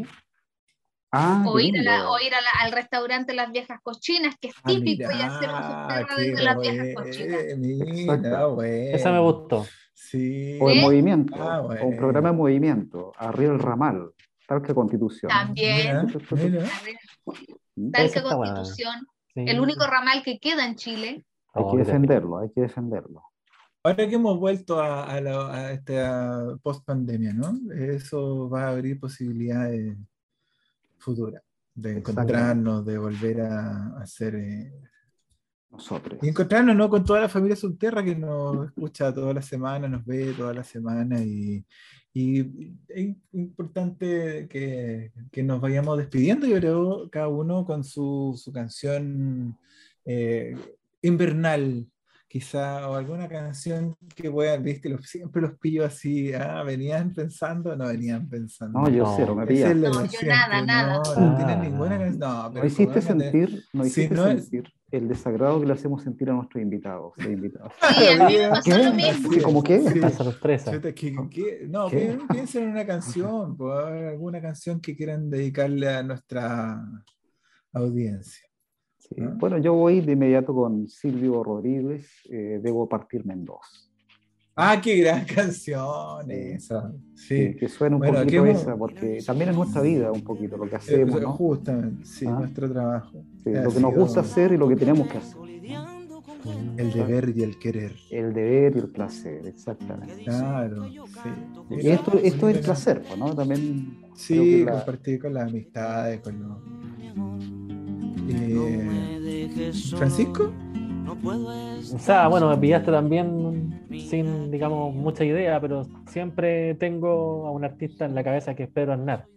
Ah, O qué ir, a la- lindo. o ir a la- al restaurante Las Viejas Cochinas, que es Ah, típico, y mira, hacer un subterra qué desde Las Viejas Cochinas. bueno, mira, Exacto. Esa me bueno. gustó. Sí. O en ¿Eh? movimiento, Ah, o un bueno. programa de movimiento, arriba el ramal, Talca Constitución. También, Mira, mira. ¿Mm? Talca Ese está bueno. Constitución, Sí. el único ramal que queda en Chile. Hay Oh, que qué defenderlo, hay que defenderlo. Ahora que hemos vuelto a, a, la, a esta post pandemia, ¿no? Eso va a abrir posibilidades futuras de Exactamente. encontrarnos, de volver a, a hacer. Eh, Nosotros. y encontrarnos, ¿no? Con toda la familia Subterra que nos escucha toda la semana, nos ve toda la semana y, y es importante que, que nos vayamos despidiendo, yo creo, cada uno con su, su canción eh, invernal, quizá, o alguna canción que puedan, viste, los, siempre los pillo así, ah, ¿venían pensando? No venían pensando. No, yo No. cero, me Esa es pillaste. la No, yo elección, nada, pues, nada. No, no Ah, tienen ninguna nada. canción. No, No pero hiciste ¿cómo van a tener- sentir, no Si hiciste no es- sentir el desagrado que le hacemos sentir a nuestros invitados. e invitadas. Sí, a mí me Mira, pasó ¿qué? lo mismo. Así como que, Sí. Esta sorpresa. Chuta, ¿qué- qué? No, ¿Qué? pi- piensen en una canción, pues, alguna canción que quieran dedicarle a nuestra audiencia. sí. ¿No? Bueno, yo voy de inmediato con Silvio Rodríguez, eh, Debo partirme en dos. Ah, qué gran canción esa. Sí, Sí. que suena un Bueno, poquito aquí hemos- esa, porque también es nuestra vida un poquito lo que Eh, hacemos, ¿no? Justamente, sí, Ah. nuestro trabajo. Sí, Ha lo que nos sido gusta hacer y lo que tenemos que hacer. el deber y el querer. El deber y el placer, exactamente. Claro, sí. Y esto, esto es el placer, pues, ¿no? También Sí, creo que la- compartir con las amistades, con los... Eh, ¿Francisco? O sea, bueno, me pillaste también sin, digamos, mucha idea, pero siempre tengo a un artista en la cabeza que es Pedro Aznar.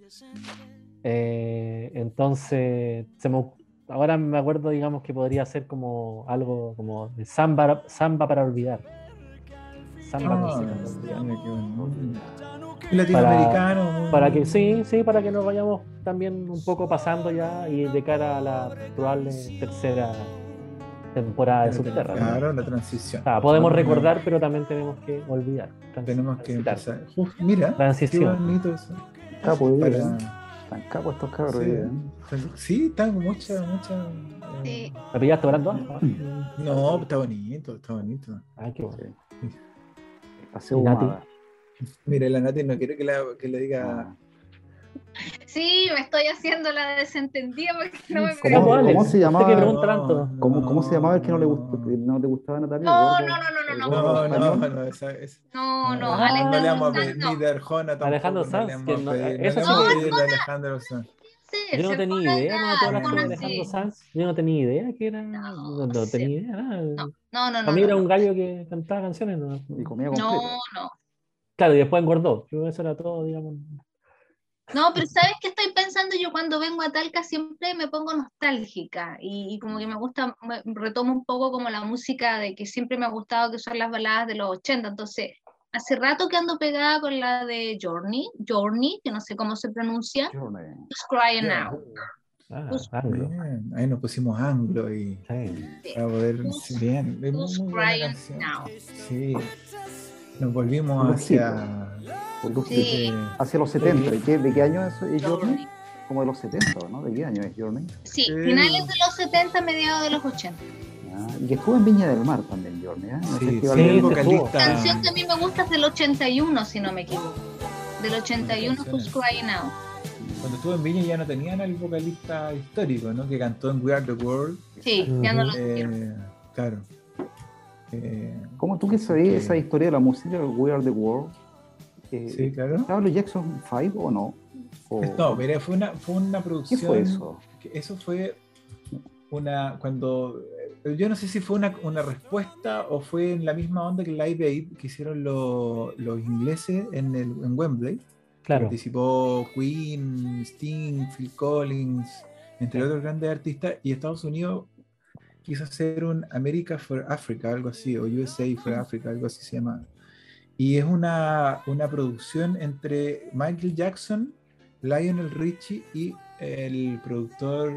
Eh, entonces, se me, ahora me acuerdo, digamos, que podría ser como algo como de samba, samba para olvidar. Samba Ah, música para olvidar. mira qué bueno. Latinoamericano. Para que, sí, sí, para que nos vayamos también un poco pasando ya y de cara a la probable tercera temporada de Subterra. ¿no? Claro, la transición. O sea, podemos Bueno, recordar, pero también tenemos que olvidar. Trans- Tenemos que transitar. empezar. Uf, mira, Transición. qué bonito eso. Capo, eh, Para- Están capos estos cabros. Sí, eh. sí, están con mucha, mucha. eh, Sí. ¿Me pillaste orando? Ah, No, está bonito, está bonito. ah, qué bueno. El paseo ¿Y Nati? Humada. Mire, la Nati no quiere que, la, que le diga. Ah. Sí, me estoy haciendo la desentendida porque no me ¿Cómo, ¿Cómo- preguntan. Alex? cómo se ¿Usted llamaba? que pregunta tanto? ¿Cómo, ¿Cómo se llamaba el que no le gustó, que no te gustaba, Natalia? No, ¿El gordo- no, no, no, el no, gordo No, no, español? no, esa es. No, no, Ah, Alejandro no le vamos a Sanz, pedir, no. ni de Arjona tampoco. Alejandro no Sanz, le vamos que a no- pedir, no eso le sí vamos a que- pedir a Alejandro Sanz. Sí, Yo no se tenía pone idea, allá, no, todas las pone cosas de así. Alejandro Sanz. Yo no tenía idea que era. No, No, no sí. tenía idea. nada. No, no, no, Para mí era no. un gallo que cantaba canciones. No. Y comía completo. No, no. Claro, y después engordó. Yo eso era todo, digamos. No, pero ¿sabes qué estoy pensando? Yo cuando vengo a Talca siempre me pongo nostálgica y, y como que me gusta, me retomo un poco como la música de que siempre me ha gustado, que son las baladas de los ochenta. Entonces, hace rato que ando pegada con la de Journey, Journey, que no sé cómo se pronuncia, Journey. Who's Crying Ya. Now. Ah, Pues, anglo. Bien, ahí nos pusimos anglo y Sí. para poder. Who's- Bien, es muy, Who's muy buena Crying canción. Now. Sí. Nos volvimos Un hacia. Un look Sí. eh, hacia los setenta. ¿Y qué- ¿De qué año es, es Journey? Journey. Como de los setenta, ¿no? ¿De qué año es Journey? Sí, Sí. finales de los setenta, mediados de los ochenta. Ah, y que estuvo en Viña del Mar también, Journey. ¿eh? En el Sí, Festival sí, de- el sí, vocalista. La canción que a mí me gusta es del ochenta y uno, si no me equivoco. Del ochenta y uno, Who's Crying Now. Cuando estuvo en Viña ya no tenían al vocalista histórico, ¿no? Que cantó en We Are the World. Sí, ya no lo Eh, quiero. claro. Eh, ¿Cómo tú que sabías Sí. esa historia de la música, We Are the World? Eh, sí, claro. ¿Estaban los Jackson cinco o no? O- No, mira, fue una, fue una ¿Qué producción. fue eso? que Eso fue una. Cuando. yo no sé si fue una, una respuesta o fue en la misma onda que el Live Aid que hicieron los, los ingleses en, el, en Wembley. Claro. Participó Queen, Sting, Phil Collins, entre otros grandes artistas, y Estados Unidos quiso hacer un America for Africa, algo así, o U S A for Africa, algo así se llama. Y es una, una producción entre Michael Jackson, Lionel Richie y el productor...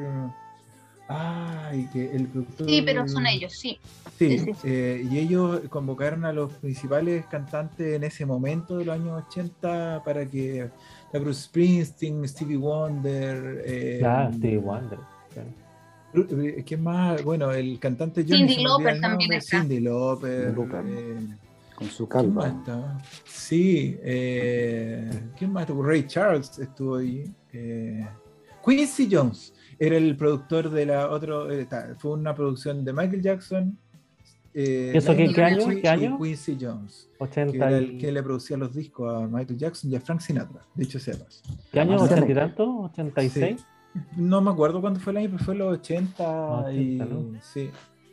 Ay, que el productor... Sí, pero son ellos, sí. Sí, Sí, sí. eh, y ellos convocaron a los principales cantantes en ese momento de los años ochenta para que Bruce Springsteen, Stevie Wonder... Eh, Ah, Stevie Wonder. Claro. ¿Quién más? Bueno, el cantante Johnny, Cyndi se me olvida Lauper el también nombre, está. Cyndi Lauper. Lauper. eh, Con su ¿Quién más calva. estaba? Sí, eh, ¿quién más estuvo? Ray Charles estuvo ahí. Eh, Quincy Jones era el productor de la otro. Eh, ta, fue una producción de Michael Jackson. Eh, ¿Y eso qué- Lionel qué año? Richie ¿Qué año? Y Quincy Jones, que ochenta era y... el que le producía los discos a Michael Jackson y a Frank Sinatra, dicho sea de paso. ¿Qué año? Además, ¿ochenta y tanto? ¿ochenta y seis? Sí. No me acuerdo cuándo fue el año, pero fue los ochenta. y, ochenta, ¿no? sí.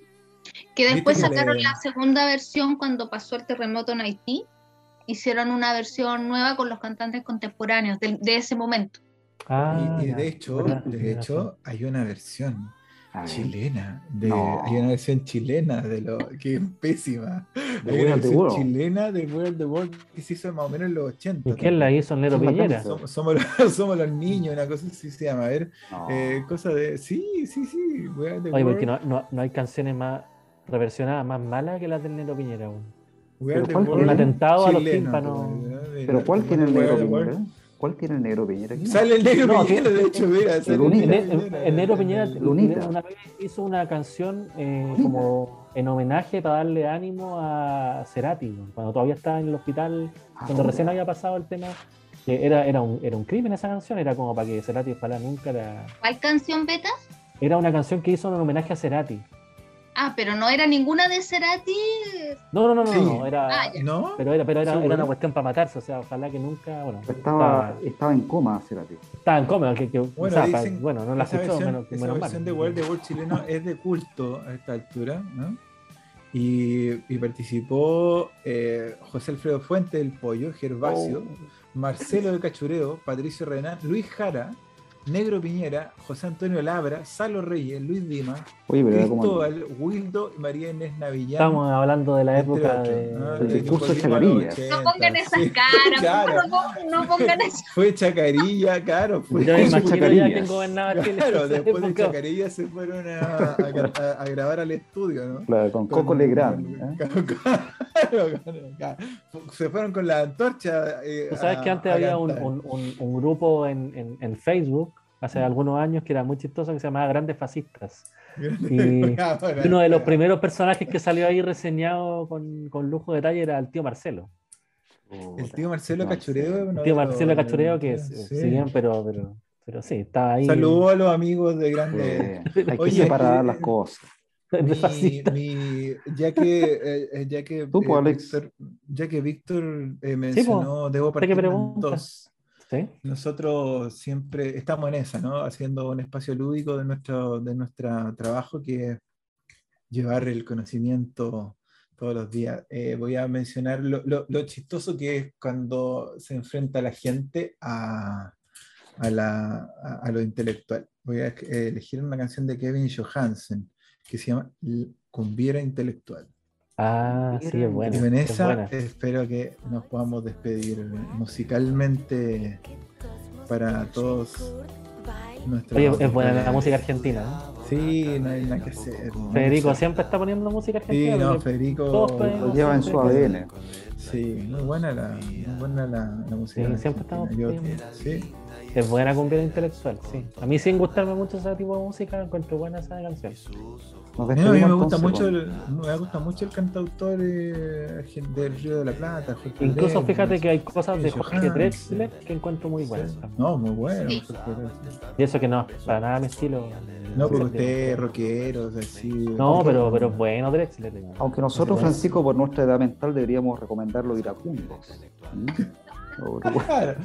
Que después Viste que sacaron le- la segunda versión cuando pasó el terremoto en Haití. Hicieron una versión nueva con los cantantes contemporáneos de, de ese momento. Ah, y, y ya, de hecho, verdad, de tienes hecho, razón. hay una versión A ver, chilena, de, No. hay una versión chilena de lo que es pésima. The Hay una Way of the versión World. chilena de World the World que se hizo más o menos en los ochenta. ¿Y quién la hizo? ¿Nero ¿Quién la Piñera? canta? Somos, somos, los, somos los niños, una cosa así se llama. A ver, no. eh, cosa de. Sí, sí, sí. World the Oye, World, porque no, no, no hay canciones más reversionadas más malas que las del Nero Piñera. weón. World the ¿Pero cuál World Un atentado a los chileno, tímpanos. pues, Pero ¿cuál tiene el World negro the World. Piñera? ¿Cuál tiene el negro Piñera aquí? Sale el negro No, Piñera, que- de hecho, mira. sale Lunita. el En, negro en- Piñera, en Nero Piñera el- Lunita. una vez hizo una canción eh, como en homenaje para darle ánimo a Cerati, weón, cuando todavía estaba en el hospital, Ah, cuando recién ya. había pasado el tema. Que era, era, un, era un crimen esa canción, era como para que Cerati ojalá nunca la... ¿Cuál canción, Beta? Era una canción que hizo en homenaje a Cerati. Ah, pero no era ninguna de Cerati. No, no, no, no, Sí. no, era... Ah, ya. ¿No? Pero era, pero era, ¿Seguro? era una cuestión para matarse, o sea, ojalá que nunca, bueno, Estaba, estaba, estaba en coma, Cerati. estaba en coma, que, que- Bueno, o sea, pa- dicen bueno, no la esa escuchó, versión, menos, esa menos mal. versión de World the World chileno es de culto a esta altura, ¿no? Y, y participó eh, José Alfredo Fuente, el Pollo, Gervasio, Oh. Marcelo de Cachureo, Patricio Renán, Luis Jara, Negro Piñera, José Antonio Labra, Salo Reyes, Luis Dimas, Oye, pero era como Cristóbal, Wildo y María Inés Navillán. Estamos hablando de la entre época otros, de... ¿no? El De que discurso de volvimos a los Chacarilla. ochenta, No pongan esas sí. caras, Claro. no, pongan- no pongan esas. Fue Chacarilla, claro. Fue Yo me Discurso imagino ya Chacarillas. quien gobernaba Chile. en Claro, esa después de época. Chacarilla se fueron a, a gra- a- a grabar al estudio, ¿no? Claro, con Coco Con- Legrand. con- ¿eh? con- claro, claro. Se fueron con la antorcha. eh, Tú sabes a- que antes a había un, cantar. un- un- un grupo en, en- en Facebook, hace algunos años, que era muy chistoso, que se llamaba Grandes Fascistas. Y- Ah, bueno, Y uno de los ya. primeros personajes que salió ahí reseñado con, con lujo de detalle era el tío Marcelo. El tío Marcelo Cachureo. El uno tío de Marcelo los- Cachureo, que sí. sí, si bien, pero, pero, pero sí, estaba ahí. Saludos a los amigos de Grande. Eh, hay que Oye, separar eh, las cosas. de Mi, fascista. mi- ya que eh, eh, ya que Tú, pues, eh, Alex. Víctor, ya que Víctor eh, mencionó Debo usted que partir en pregunta. dos, ¿Sí? nosotros siempre estamos en esa, ¿no? Haciendo un espacio lúdico de nuestro de nuestro trabajo, que es llevar el conocimiento todos los días. Eh, voy a mencionar lo, lo- lo chistoso que es cuando se enfrenta la gente a, a, la, a, a lo intelectual. Voy a eh, elegir una canción de Kevin Johansen que se llama L- Cumbiera Intelectual. Ah, sí, es buena. Y con es esa buena. espero que nos podamos despedir musicalmente para todos nuestros... Oye, es buena la música argentina, ¿no? Sí, no hay nada que hacer. ¿no? Federico Sí. siempre está poniendo música Sí, argentina. no, porque Federico... todos podemos- Lo lleva en su A D N. Sí, muy buena la, muy buena la, la música. Sí, siempre estamos argentina. Yo- pidiendo. sí. Es buena cumbia intelectual, sí. A mí, sin gustarme mucho ese tipo de música, encuentro buena esa canción. Nos No, a mí me despedimos gusta entonces mucho con- el, me gusta mucho el cantautor eh, argen- del Río de la Plata. Jorge Incluso Drexler. fíjate que hay cosas de Jorge Johansen. Drexler que encuentro muy buenas. también. No, muy bueno. Sí. Jorge Drexler. Y eso que no, para nada mi estilo. No, porque usted es rockero, o sea, sí. No, pero, pero bueno, Drexler. digamos. Aunque nosotros, Bueno. Francisco, por nuestra edad mental, deberíamos recomendar los iracundos. ¿Mm? O- Claro.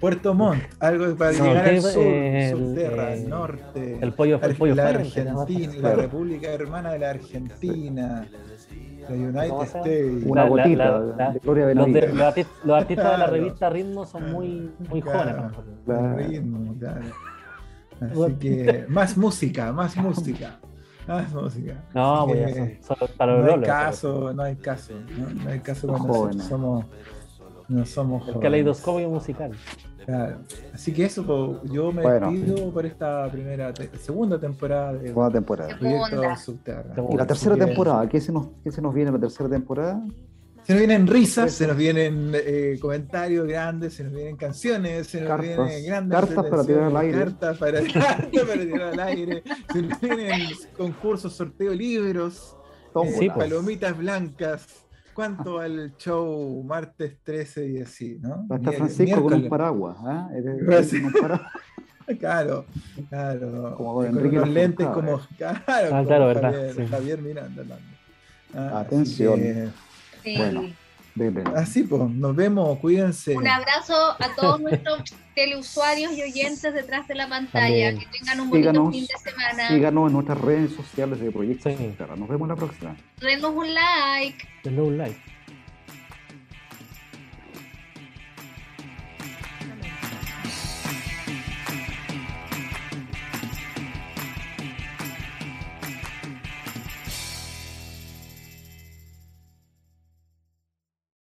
Puerto Montt, algo para No, llegar ¿qué- al sur, el- subterra, al el- norte. el pollo- el Ar- pollo la Fuente, ¿no? Argentina, la Claro. República Hermana de la Argentina, la ¿Cómo United se llama? States. Una La- la- gotita la- la- de Gloria Los, de- Benavides. los arti- los artistas de la Claro. revista Ritmo son muy, muy jóvenes. Claro. ¿no? Claro. El ritmo, claro. Así Bueno. que más música, más música, más música. No, Así pues ya que son, son para los no hay lolos. caso, no hay caso, no, no hay caso Los cuando nosotros jóvenes. somos, no somos El jóvenes. caleidoscopio musical. Claro. Así que eso, po, yo me Bueno. despido por esta primera, te- segunda temporada de Segunda temporada. Proyecto Segunda. Subterra. Segunda. Y la tercera Así que temporada, ¿qué se nos, qué se nos viene en la tercera temporada? Se nos vienen risas, se nos vienen eh, comentarios grandes, se nos vienen canciones, se nos Cartas. vienen grandes Cartas para tirar al aire. Cartas para, cartas para tirar al aire. Se nos vienen concursos, sorteo de libros, Tómbola. eh, Sí, pues. palomitas blancas. ¿Cuánto va el show martes trece y así, no? Va a estar Mier- Francisco con un miércoles. paraguas. ¿ah? Eres- Gracias. eres con un paraguas. Claro, claro. Como con Enrique unos Lafourcade. lentes como, claro, Ah, como claro, verdad, Javier, sí. Javier Miranda. hablando. Ah, así Atención. que, Sí. Bueno. Dele. así pues, nos vemos, cuídense. Un abrazo a todos nuestros teleusuarios y oyentes detrás de la pantalla. También. Que tengan un bonito Síganos, fin de semana. síganos en nuestras redes sociales de Proyecto Sí. Subterra. Nos vemos la próxima. Denos un like. Denle un like.